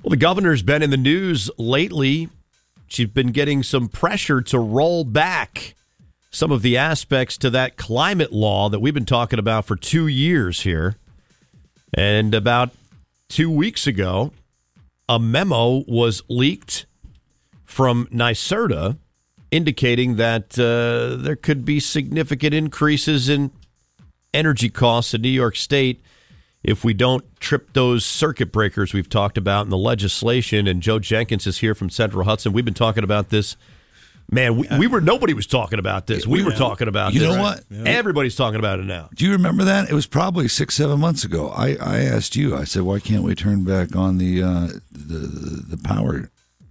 Well, the governor's been in the news lately. She's been getting some pressure to roll back some of the aspects to that climate law that we've been talking about for 2 years here. And about 2 weeks ago, a memo was leaked from NYSERDA indicating that there could be significant increases in energy costs in New York State if we don't trip those circuit breakers we've talked about in the legislation. And Joe Jenkins is here from Central Hudson. We've been talking about this. Man, nobody was talking about this. We were talking about this. You know what? Yeah. Everybody's talking about it now. Do you remember that? It was probably 6-7 months ago. I asked you, I said, why can't we turn back on the power,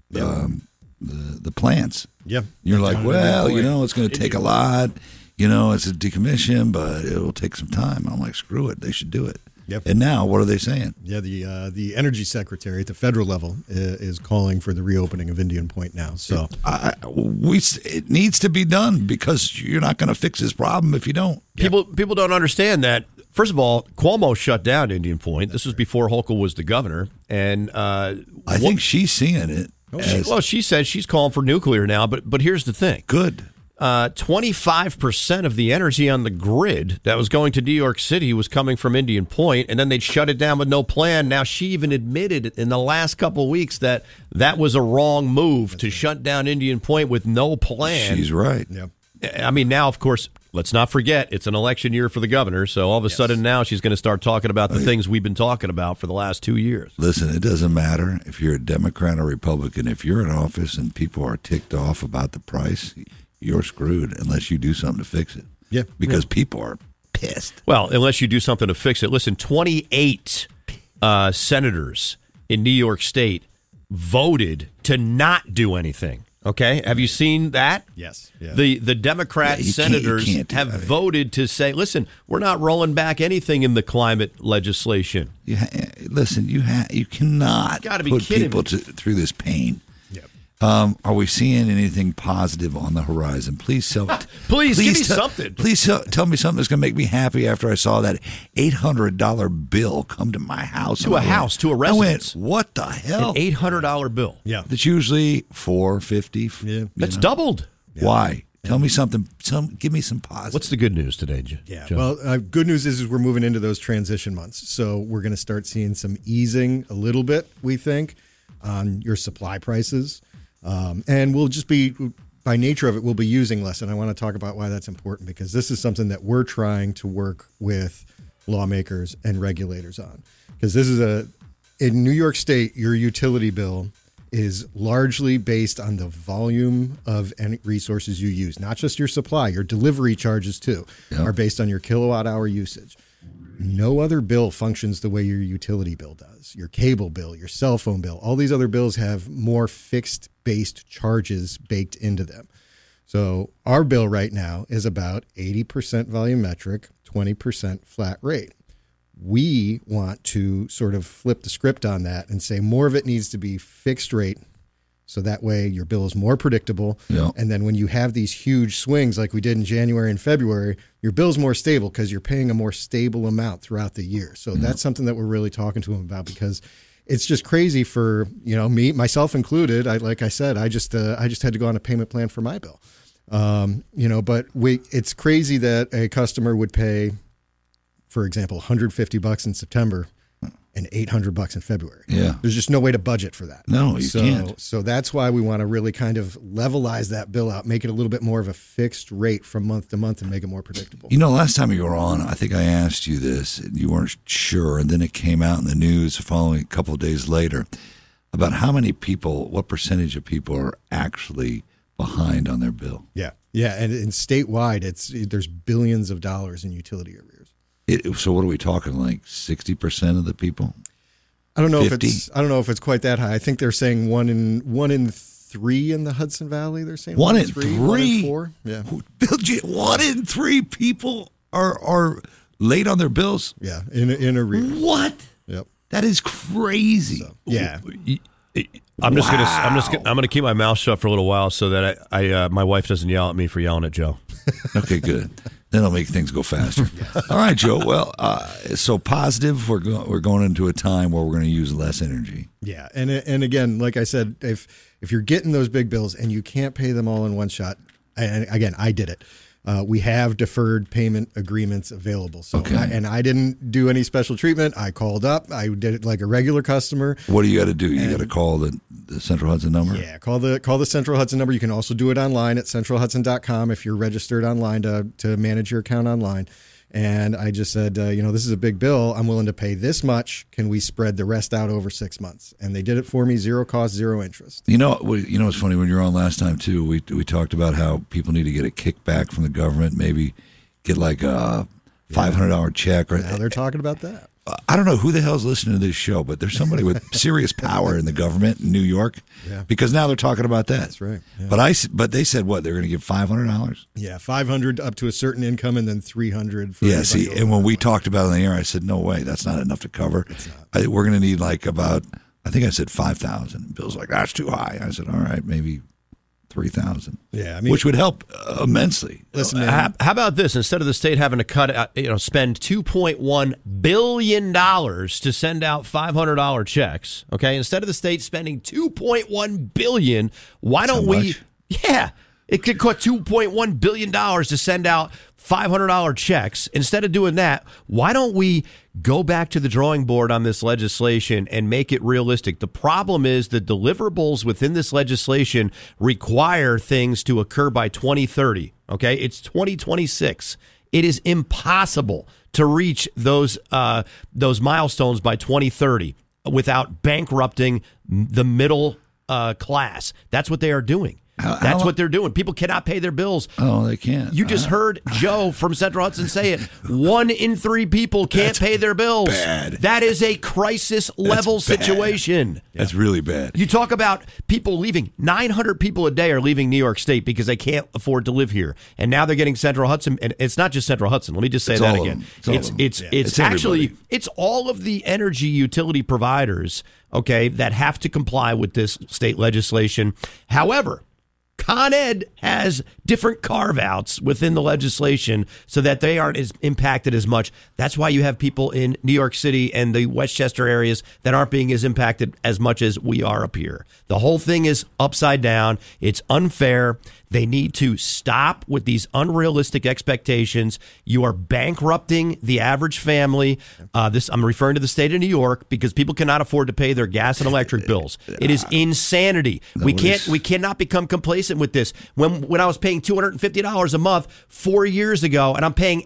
the plants? Yeah. You're like, well, it's going to take a lot. It's a decommission, but it'll take some time. I'm like, screw it. They should do it. Yep. And now, what are they saying? Yeah, the energy secretary at the federal level is calling for the reopening of Indian Point now. So it needs to be done because you're not going to fix this problem if you don't. People don't understand that. First of all, Cuomo shut down Indian Point. This was before Hochul was the governor, and I think she's seeing it. She says she's calling for nuclear now. But here's the thing. Good. 25% of the energy on the grid that was going to New York City was coming from Indian Point, and then they'd shut it down with no plan. Now, she even admitted in the last couple of weeks that was a wrong move to shut down Indian Point with no plan. She's right. Yep. I mean, now, of course, let's not forget, it's an election year for the governor, so all of a sudden now she's going to start talking about the things we've been talking about for the last 2 years. Listen, it doesn't matter if you're a Democrat or Republican. If you're in office and people are ticked off about the price, you're screwed unless you do something to fix it. Yeah. Because people are pissed. Well, unless you do something to fix it. Listen, 28 senators in New York State voted to not do anything. Okay? Have you seen that? Yes. Yeah. The Democrat senators have voted to say, listen, we're not rolling back anything in the climate legislation. You cannot put people through this pain. Are we seeing anything positive on the horizon? Please give me something. Please tell me something that's going to make me happy after I saw that $800 bill come to my house. To a residence. I went, what the hell? An $800 bill. Yeah. That's usually $450. Yeah. That's doubled. Yeah. Why? Tell me something. Give me some positive. What's the good news today, Joe? Yeah. Well, good news is we're moving into those transition months. So we're going to start seeing some easing a little bit, we think, on your supply prices. And we'll just be, by nature of it, we'll be using less. And I want to talk about why that's important, because this is something that we're trying to work with lawmakers and regulators on. Because this is in New York State, your utility bill is largely based on the volume of resources you use, not just your supply. Your delivery charges, too, are based on your kilowatt hour usage. No other bill functions the way your utility bill does. Your cable bill, your cell phone bill, all these other bills have more fixed-based charges baked into them. So our bill right now is about 80% volumetric, 20% flat rate. We want to sort of flip the script on that and say more of it needs to be fixed rate, so that way your bill is more predictable. Yeah. And then when you have these huge swings like we did in January and February, your bill's more stable because you're paying a more stable amount throughout the year. So that's something that we're really talking to them about, because it's just crazy for, me, myself included. Like I said, I just had to go on a payment plan for my bill. But it's crazy that a customer would pay, for example, $150 in September and $800 in February. Yeah. There's just no way to budget for that. No, you can't. So that's why we want to really kind of levelize that bill out, make it a little bit more of a fixed rate from month to month and make it more predictable. Last time you were on, I think I asked you this and you weren't sure. And then it came out in the news following a couple of days later about how many people, what percentage of people are actually behind on their bill. Yeah. Yeah. And statewide, there's billions of dollars in utility arrears. So what are we talking, like 60% of the people? I don't know 50? I don't know if it's quite that high. I think they're saying one in three in the Hudson Valley. They're saying one in 3, 1 in 4. Yeah, 1 in 3 people are late on their bills. Yeah, in arrears. What? Yep. That is crazy. So, yeah. I'm gonna keep my mouth shut for a little while so that I my wife doesn't yell at me for yelling at Joe. Okay, good. Then it'll make things go faster. All right, Joe. Well, so positive. We're going into a time where we're going to use less energy. Yeah, and again, like I said, if you're getting those big bills and you can't pay them all in one shot, and again, I did it. We have deferred payment agreements available. So, okay. I didn't do any special treatment. I called up. I did it like a regular customer. What do you got to do? You got to call the Central Hudson number? Yeah, call the Central Hudson number. You can also do it online at centralhudson.com if you're registered online to manage your account online. And I just said, this is a big bill. I'm willing to pay this much. Can we spread the rest out over 6 months? And they did it for me, zero cost, zero interest. It's funny, when you were on last time too, we talked about how people need to get a kickback from the government, maybe get like a $500 check. Or now they're talking about that. I don't know who the hell's listening to this show, but there's somebody with serious power in the government in New York, because now they're talking about that. That's right. Yeah. But they said what, they're going to give $500? Yeah, $500 up to a certain income, and then $300 for and when we talked about it on the air, I said, no way, that's not enough to cover. It's not. We're going to need like about, I think I said 5,000. Bill's like, that's too high. I said, all right, maybe 3,000. Yeah, which would help immensely. Listen, man. How about this? Instead of the state having to spend $2.1 billion to send out $500 checks, okay? Instead of the state spending $2.1 billion, why don't we? Much? Yeah, it could cost $2.1 billion to send out $500 checks. Instead of doing that, why don't we go back to the drawing board on this legislation and make it realistic? The problem is the deliverables within this legislation require things to occur by 2030. Okay, it's 2026. It is impossible to reach those milestones by 2030 without bankrupting the middle class. That's what they are doing. That's what they're doing. People cannot pay their bills. Oh, they can't. You just heard Joe from Central Hudson say it. 1 in 3 people can't pay their bills. Bad. That is a crisis level situation. That's really bad. You talk about people leaving. 900 people a day are leaving New York State because they can't afford to live here. And now they're getting Central Hudson. And it's not just Central Hudson. Let me just say that again. It's actually, it's all of the energy utility providers, okay, that have to comply with this state legislation. However, Con Ed has different carve-outs within the legislation so that they aren't as impacted as much. That's why you have people in New York City and the Westchester areas that aren't being as impacted as much as we are up here. The whole thing is upside down. It's unfair. They need to stop with these unrealistic expectations. You are bankrupting the average family. I'm referring to the state of New York because people cannot afford to pay their gas and electric bills. It is insanity. We cannot become complacent with this. When I was paying $250 a month 4 years ago, and I'm paying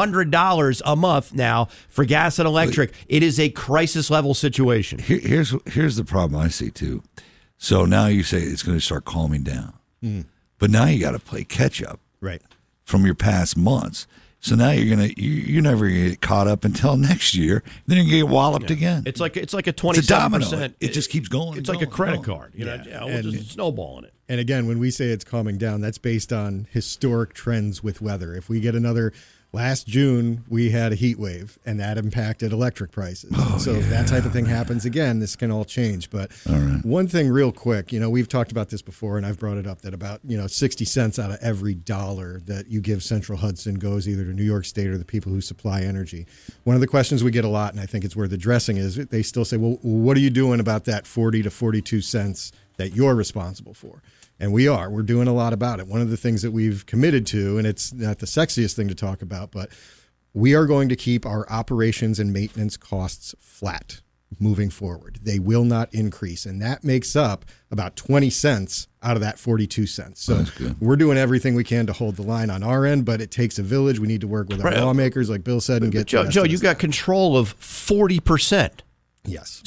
$800 a month now for gas and electric, it is a crisis level situation. Here's the problem I see too. So now you say it's going to start calming down. But now you got to play catch up, right, from your past months. So now you're never gonna get caught up until next year. Then you're gonna get walloped again. It's like a 27%. It's a domino. It just keeps going. It's like a credit card. We're just snowballing it. And again, when we say it's calming down, that's based on historic trends with weather. If we get another. Last June, we had a heat wave, and that impacted electric prices. If that type of thing happens again, this can all change. But one thing real quick, we've talked about this before, and I've brought it up, that about 60 cents out of every dollar that you give Central Hudson goes either to New York State or the people who supply energy. One of the questions we get a lot, and I think it's where the dressing is, they still say, well, what are you doing about that 40 to 42 cents that you're responsible for? And we're doing a lot about it. One of the things that we've committed to, and it's not the sexiest thing to talk about, but we are going to keep our operations and maintenance costs flat moving forward. They will not increase. And that makes up about 20 cents out of that 42 cents. So we're doing everything we can to hold the line on our end, but it takes a village. We need to work with our lawmakers, like Bill said, and get Joe, you got control of 40%. Yes.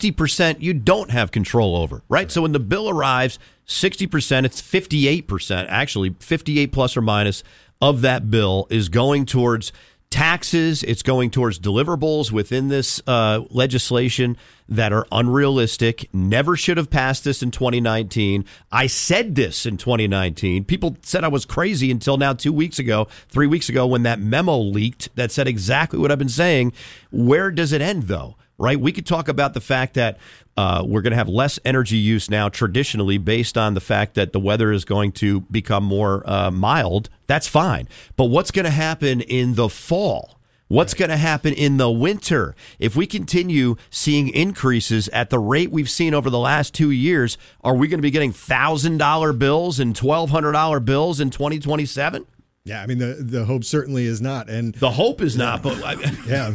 60% you don't have control over, right? So when the bill arrives, 60%, it's 58%, actually 58 plus or minus of that bill is going towards taxes. It's going towards deliverables within this legislation that are unrealistic. Never should have passed this in 2019. I said this in 2019. People said I was crazy until now 3 weeks ago, when that memo leaked that said exactly what I've been saying. Where does it end, though? right? We could talk about the fact that we're going to have less energy use now traditionally based on the fact that the weather is going to become more mild. That's fine. But what's going to happen in the fall? What's going to happen in the winter? If we continue seeing increases at the rate we've seen over the last 2 years, are we going to be getting $1,000 bills and $1,200 bills in 2027? Yeah, I mean, the hope certainly is not. And the hope is not, but yeah,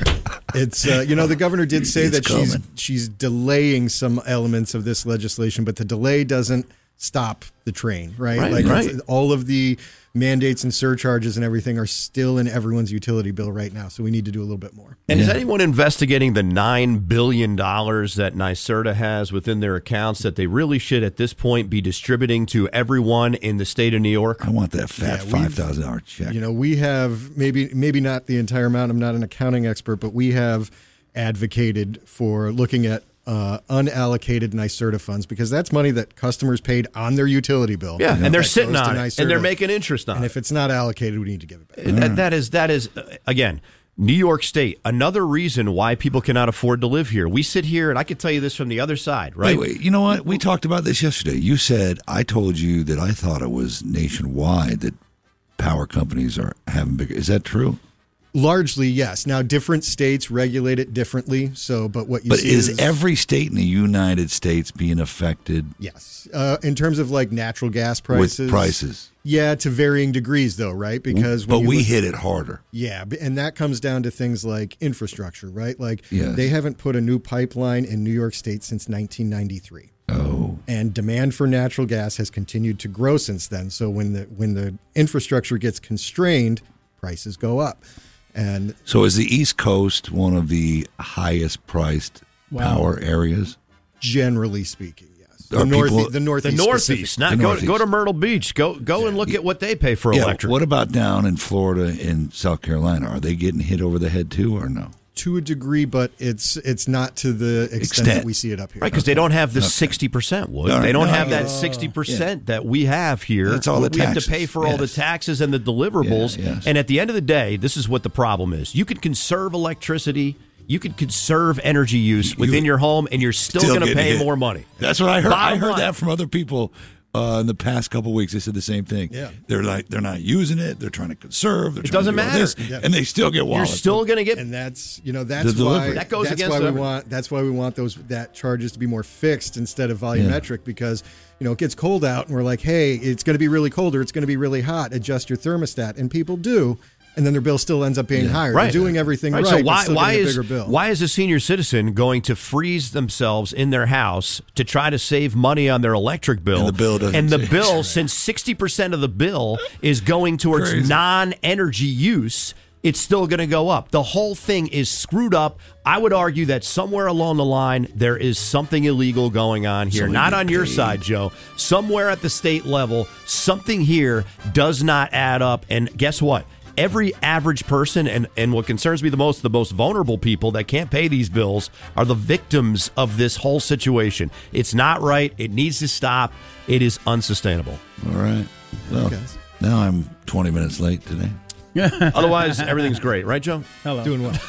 it's the governor did say that she's delaying some elements of this legislation, but the delay doesn't stop the train, right? Right. All of the mandates and surcharges and everything are still in everyone's utility bill right now, so we need to do a little bit more. And is anyone investigating the $9 billion that NYSERDA has within their accounts that they really should at this point be distributing to everyone in the state of New York? I want that fat $5,000 check. We have maybe not the entire amount. I'm not an accounting expert, but we have advocated for looking at unallocated NYSERDA funds, because that's money that customers paid on their utility bill. Yeah, and they're sitting on it, and they're making interest on it. And if it's not allocated, we need to give it back. That is again, New York State, another reason why people cannot afford to live here. We sit here, and I can tell you this from the other side, right? Wait, you know what? We talked about this yesterday. You said, I told you that I thought it was nationwide that power companies are having bigger. Is that true? Largely, yes. Now, different states regulate it differently. But is every state in the United States being affected? Yes. In terms of like natural gas prices. With prices. Yeah, to varying degrees, though, right? Because we hit it harder. Yeah, and that comes down to things like infrastructure, right? Like yes. They haven't put a new pipeline in New York State since 1993. Oh. And demand for natural gas has continued to grow since then. So when the infrastructure gets constrained, prices go up. And so is the East Coast one of the highest priced power areas? Generally speaking, yes. The Northeast. The Northeast. Go to Myrtle Beach. Go and look at what they pay for electric. What about down in Florida and South Carolina? Are they getting hit over the head too, or no? To a degree, but it's not to the extent that we see it up here. Right, because they don't have the 60%, Wood. They don't have that 60% that we have here. That's all the taxes. We have to pay for all the taxes and the deliverables. Yes. And at the end of the day, this is what the problem is. You can conserve electricity. You can conserve energy use within your home, and you're still going to pay more money. That's what I heard. I heard that from other people. In the past couple of weeks, they said the same thing. Yeah. They're not using it. They're trying to conserve. It doesn't matter, and they still get walloped. You're still going to get, and that's why that goes against that's why we want that charges to be more fixed instead of volumetric, because it gets cold out and we're like, hey, it's going to be really cold or it's going to be really hot. Adjust your thermostat, and people do. And then their bill still ends up being higher. Right. They're doing everything right. So why is a senior citizen going to freeze themselves in their house to try to save money on their electric bill? And the bill since 60% of the bill is going towards non-energy use, it's still going to go up. The whole thing is screwed up. I would argue that somewhere along the line, there is something illegal going on here. Not on your side, Joe. Somewhere at the state level, something here does not add up. And guess what? Every average person, and what concerns me the most vulnerable people that can't pay these bills are the victims of this whole situation. It's not right. It needs to stop. It is unsustainable. All right. Well, now I'm 20 minutes late today. Otherwise, everything's great. Right, Joe? Hello. Doing well.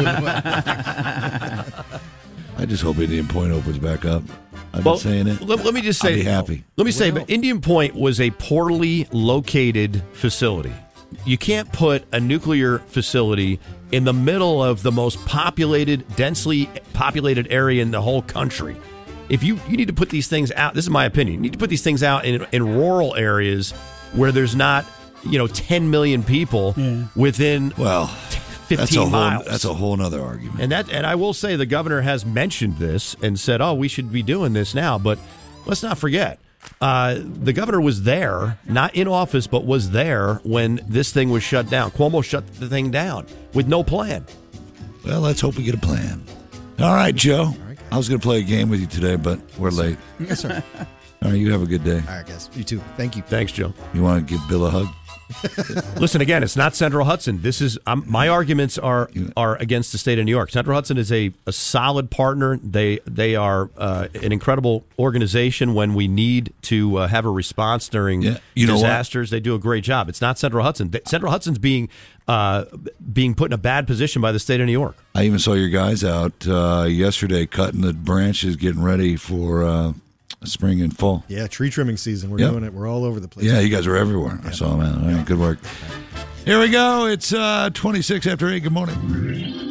I just hope Indian Point opens back up. I've been saying it. Let me just say, I'll be happy. Let me say, but Indian Point was a poorly located facility. You can't put a nuclear facility in the middle of the most densely populated area in the whole country. If you need to put these things out, this is my opinion, you need to put these things out in rural areas where there's not, 10 million people within 15 miles. That's a whole other argument. And I will say the governor has mentioned this and said, we should be doing this now. But let's not forget, the governor was there, not in office, but was there when this thing was shut down. Cuomo shut the thing down with no plan. Well, let's hope we get a plan. All right, Joe. I was going to play a game with you today, but we're late. Yes, sir. All right, you have a good day. All right, guys. You too. Thank you. Thanks, Joe. You want to give Bill a hug? Listen, again, it's not Central Hudson. This is my arguments are against the state of New York. Central Hudson is a solid partner. They are an incredible organization when we need to have a response during disasters. They do a great job. It's not Central Hudson. Central Hudson's being put in a bad position by the state of New York. I even saw your guys out yesterday cutting the branches, getting ready for spring and fall. Yeah, tree trimming season. We're doing it. We're all over the place. Yeah, you guys are everywhere. I saw them out. All right, good work. Here we go. It's 26 after 8. Good morning.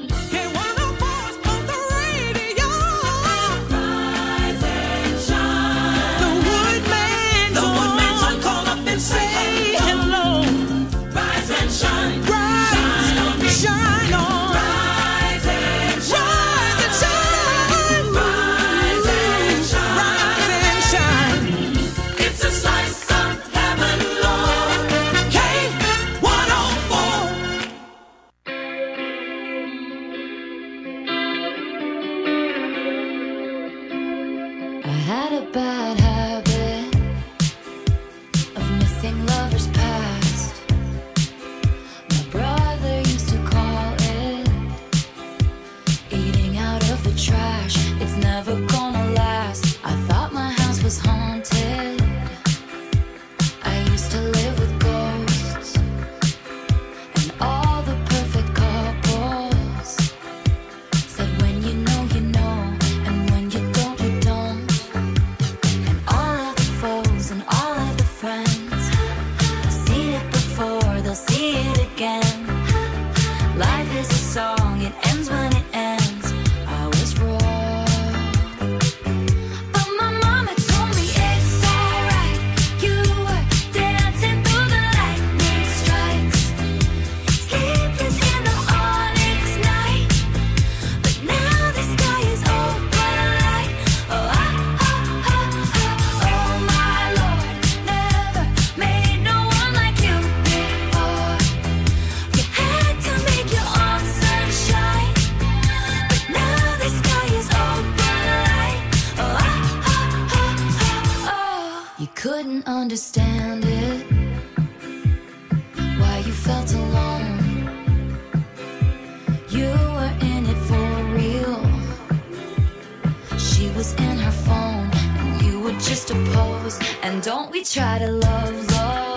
Understand it, why you felt alone. You were in it for real. She was in her phone and you were just a pose. And don't we try to love